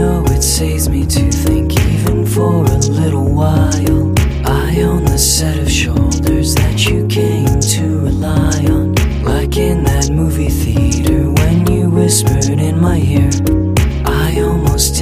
know it saves me to think, even for a little while. I own the set of Shaw.